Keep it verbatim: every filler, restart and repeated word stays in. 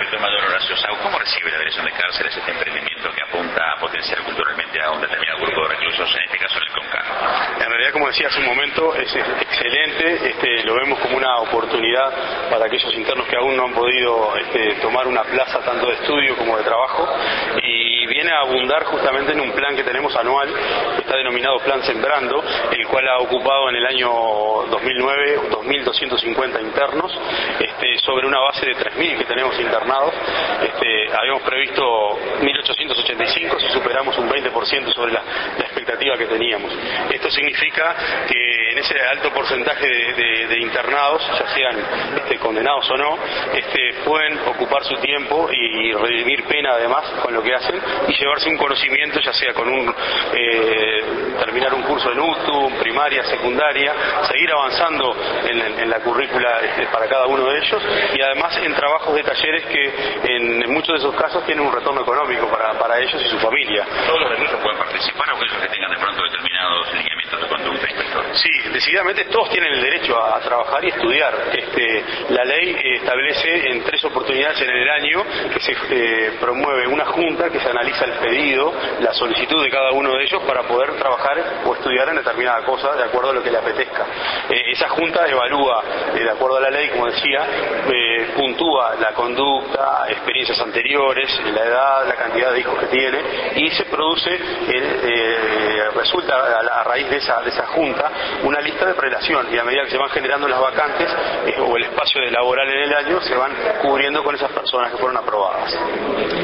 inspector mayor Horacio Sau, ¿cómo recibe la Dirección de Cárceles este emprendimiento que apunta a potenciar culturalmente a un determinado grupo de reclusos, en este caso en el CONCAR? En realidad, como decía hace un momento, es excelente, este, lo vemos como una oportunidad para aquellos internos que aún no han podido este, tomar una plaza tanto de estudio como de trabajo, y viene a abundar justamente en un plan que tenemos anual, que está denominado Plan Sembrando, el cual ha ocupado en el año dos mil nueve dos mil doscientos cincuenta internos, este, sobre una base de tres mil que tenemos internados. Este, habíamos previsto mil ochocientos ochenta y cinco, si superamos un veinte por ciento sobre la, la expectativa que teníamos. Esto significa que en ese alto porcentaje de, de, de internados, ya sean este, condenados o no, este, pueden ocupar su tiempo y, y redimir pena además con lo que hacen y llevarse un conocimiento, ya sea con un eh, terminar un curso en U T U, primaria, secundaria, seguir avanzando en, en, en la currícula este, para cada uno de ellos, y además en trabajos de talleres que en, en muchos de esos casos tienen un retorno económico para, para ellos y su familia. ¿Todos los reclusos pueden participar o aquellos que tengan de pronto determinados lineamientos de conducta, inspector? Sí, decididamente todos tienen el derecho a, a trabajar y estudiar. Este, la ley eh, establece en tres oportunidades en el año que se eh, promueve una junta que se analiza el pedido, la solicitud de cada uno de ellos para poder trabajar o estudiar en determinada cosa de acuerdo a lo que le apetezca. Eh, esa junta evalúa, eh, de acuerdo a la ley, como decía, eh, puntúa la conducta, experiencias anteriores, la edad, la cantidad de hijos que tiene, y se produce, el, eh, resulta a, a raíz de esa, de esa junta una lista de prelación, y a medida que se van generando las vacantes eh, o el espacio de laboral en el año, se van cubriendo con esas personas que fueron aprobadas.